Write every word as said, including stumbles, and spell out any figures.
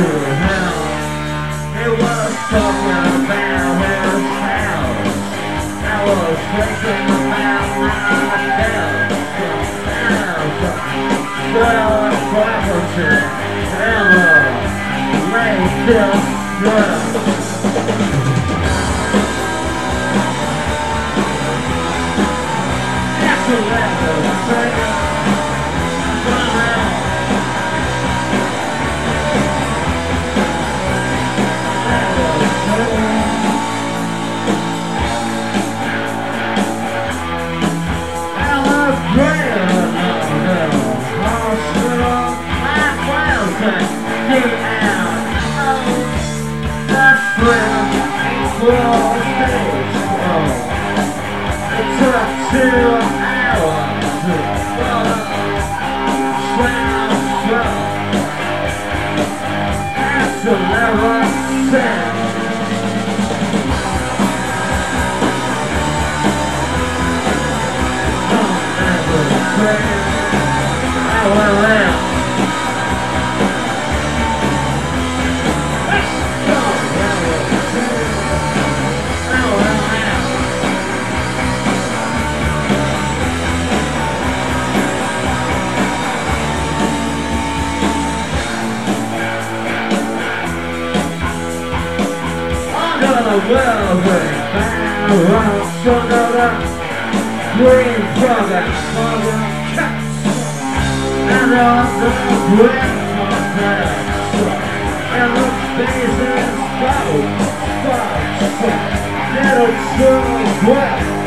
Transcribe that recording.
hell. He was talking about his house. I was thinking about my death. Well, property, ever, latest dress. That's a letter, say. Two hours to follow sound show. That's eleven cents. Don't ever say I went out. Well, they around sugar, green frog and mother cats, and all the green monsters, and the faces go, fuck, little children.